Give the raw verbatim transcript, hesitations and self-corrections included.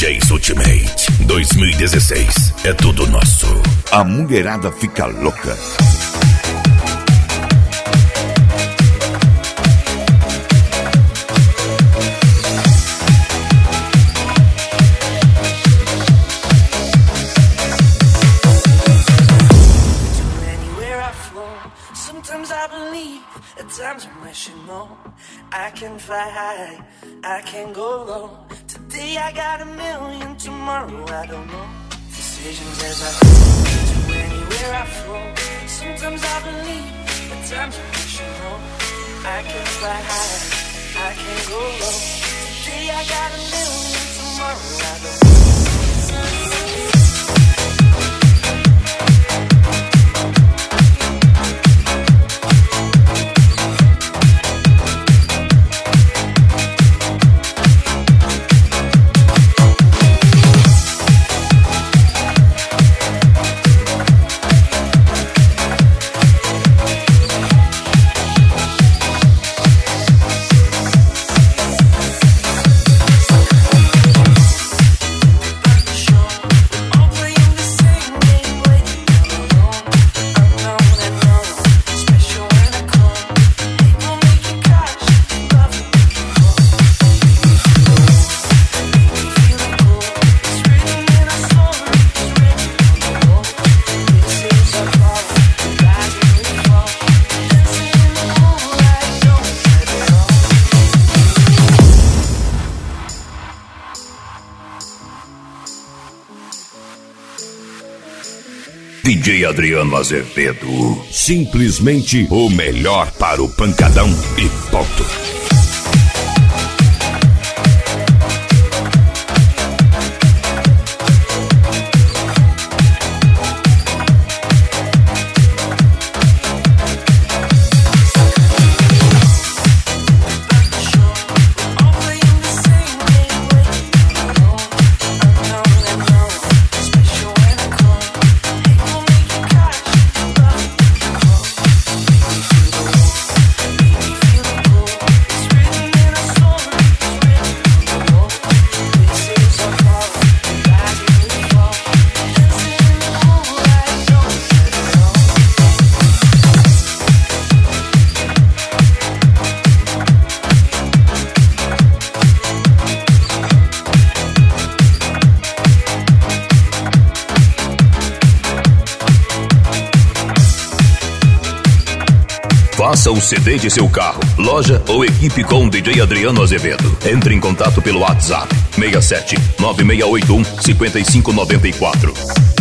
J's Ultimate dois mil e dezesseis. É tudo nosso. A mulherada fica louca. Sometimes I believe, at times I'm rational. I can fly high, I can go low. Today I got a million, tomorrow I don't know. Decisions as I go to anywhere I flow. Sometimes I believe, at times I'm rational. I can fly high, I can go low. Today I got a million, tomorrow I don't know. D J Adriano Azevedo, simplesmente o melhor para o pancadão e ponto. Faça o C D de seu carro, loja ou equipe com D J Adriano Azevedo. Entre em contato pelo WhatsApp seis sete nove seis oito um cinco cinco nove quatro.